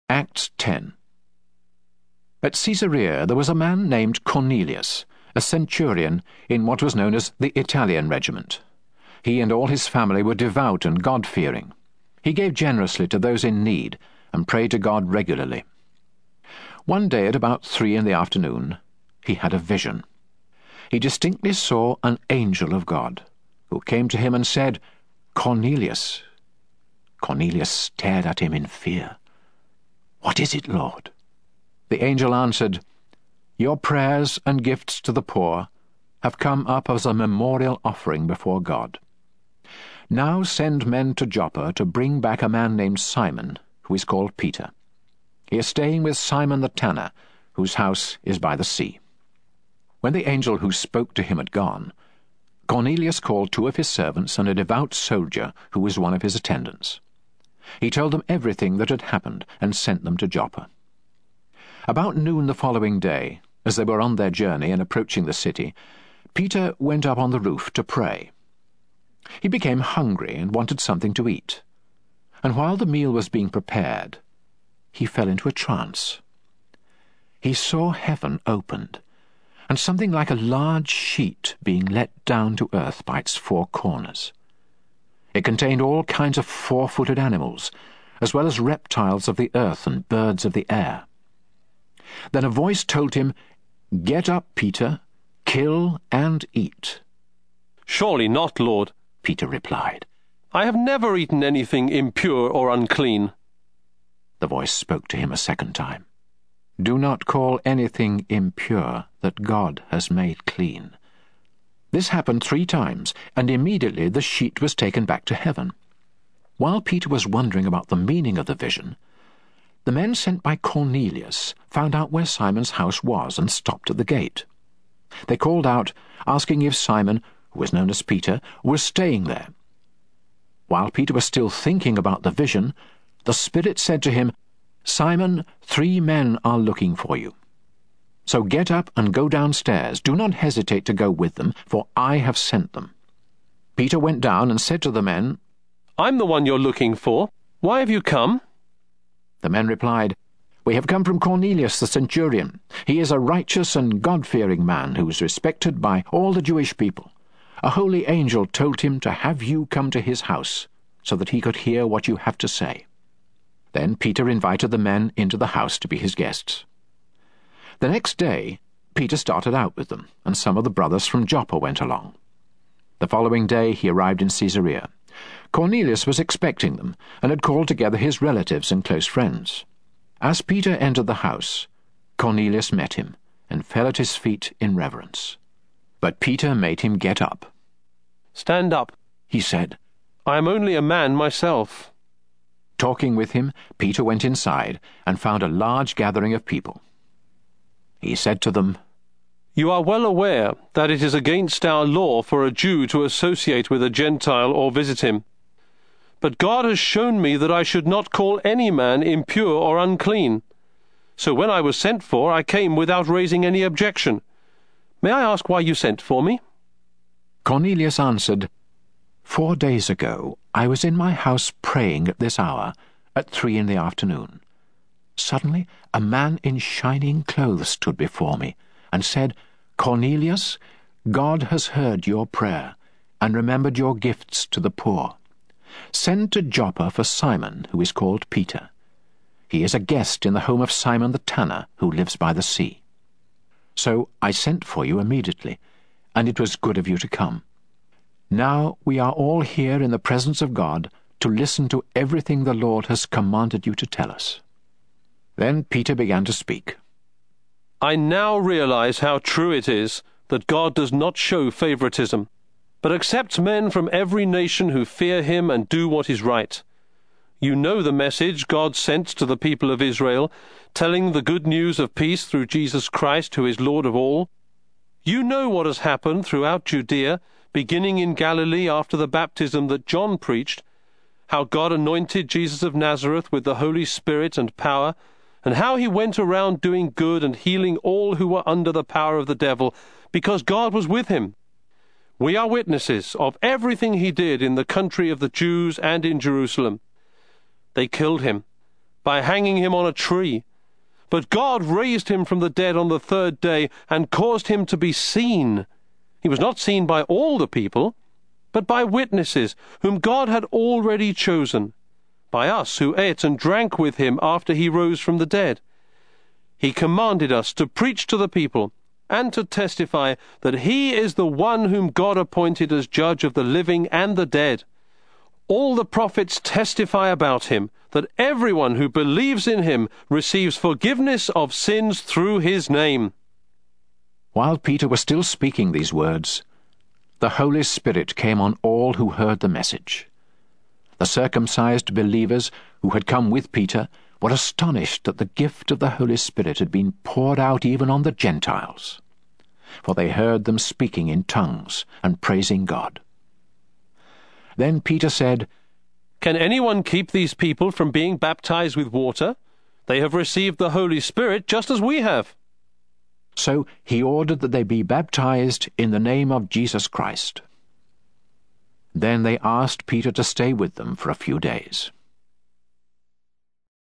Acts 10. At Caesarea there was a man named Cornelius, a centurion in what was known as the Italian regiment. He and all his family were devout and God-fearing. He gave generously to those in need and prayed to God regularly. One day at about 3 p.m, he had a vision. He distinctly saw an angel of God, who came to him and said, "Cornelius." Cornelius stared at him in fear. "What is it, Lord?" The angel answered, "Your prayers and gifts to the poor have come up as a memorial offering before God. Now send men to Joppa to bring back a man named Simon, who is called Peter. He is staying with Simon the tanner, whose house is by the sea." When the angel who spoke to him had gone, Cornelius called 2 of his servants and a devout soldier who was one of his attendants. He told them everything that had happened and sent them to Joppa. About noon the following day, as they were on their journey and approaching the city, Peter went up on the roof to pray. He became hungry and wanted something to eat, and while the meal was being prepared, he fell into a trance. He saw heaven opened, and something like a large sheet being let down to earth by its 4 corners. It contained all kinds of 4-footed animals, as well as reptiles of the earth and birds of the air. Then a voice told him, "Get up, Peter, kill and eat." "Surely not, Lord," Peter replied. "I have never eaten anything impure or unclean." The voice spoke to him a second time. "Do not call anything impure that God has made clean." This happened 3 times, and immediately the sheet was taken back to heaven. While Peter was wondering about the meaning of the vision, the men sent by Cornelius found out where Simon's house was and stopped at the gate. They called out, asking if Simon, who was known as Peter, was staying there. While Peter was still thinking about the vision, the Spirit said to him, "Simon, 3 men are looking for you. So get up and go downstairs. Do not hesitate to go with them, for I have sent them." Peter went down and said to the men, "I'm the one you're looking for. Why have you come?" The men replied, "We have come from Cornelius the centurion. He is a righteous and God-fearing man who is respected by all the Jewish people. A holy angel told him to have you come to his house, so that he could hear what you have to say." Then Peter invited the men into the house to be his guests. The next day, Peter started out with them, and some of the brothers from Joppa went along. The following day he arrived in Caesarea. Cornelius was expecting them, and had called together his relatives and close friends. As Peter entered the house, Cornelius met him, and fell at his feet in reverence. But Peter made him get up. "Stand up," he said. "I am only a man myself." Talking with him, Peter went inside and found a large gathering of people. He said to them, "You are well aware that it is against our law for a Jew to associate with a Gentile or visit him. But God has shown me that I should not call any man impure or unclean. So when I was sent for, I came without raising any objection. May I ask why you sent for me?" Cornelius answered, 4 days ago I was in my house praying at this hour, at 3 p.m. Suddenly a man in shining clothes stood before me and said, 'Cornelius, God has heard your prayer and remembered your gifts to the poor. Send to Joppa for Simon, who is called Peter. He is a guest in the home of Simon the tanner, who lives by the sea.' So I sent for you immediately, and it was good of you to come. Now we are all here in the presence of God to listen to everything the Lord has commanded you to tell us." Then Peter began to speak. "I now realize how true it is that God does not show favoritism, but accepts men from every nation who fear him and do what is right. You know the message God sent to the people of Israel, telling the good news of peace through Jesus Christ, who is Lord of all. You know what has happened throughout Judea, beginning in Galilee after the baptism that John preached, how God anointed Jesus of Nazareth with the Holy Spirit and power, and how he went around doing good and healing all who were under the power of the devil, because God was with him. We are witnesses of everything he did in the country of the Jews and in Jerusalem. They killed him, by hanging him on a tree. But God raised him from the dead on the third day and caused him to be seen. He was not seen by all the people, but by witnesses whom God had already chosen, by us who ate and drank with him after he rose from the dead. He commanded us to preach to the people and to testify that he is the one whom God appointed as judge of the living and the dead. All the prophets testify about him, that everyone who believes in him receives forgiveness of sins through his name." While Peter was still speaking these words, the Holy Spirit came on all who heard the message. The circumcised believers who had come with Peter were astonished that the gift of the Holy Spirit had been poured out even on the Gentiles, for they heard them speaking in tongues and praising God. Then Peter said, "Can anyone keep these people from being baptized with water? They have received the Holy Spirit just as we have." So he ordered that they be baptized in the name of Jesus Christ. Then they asked Peter to stay with them for a few days.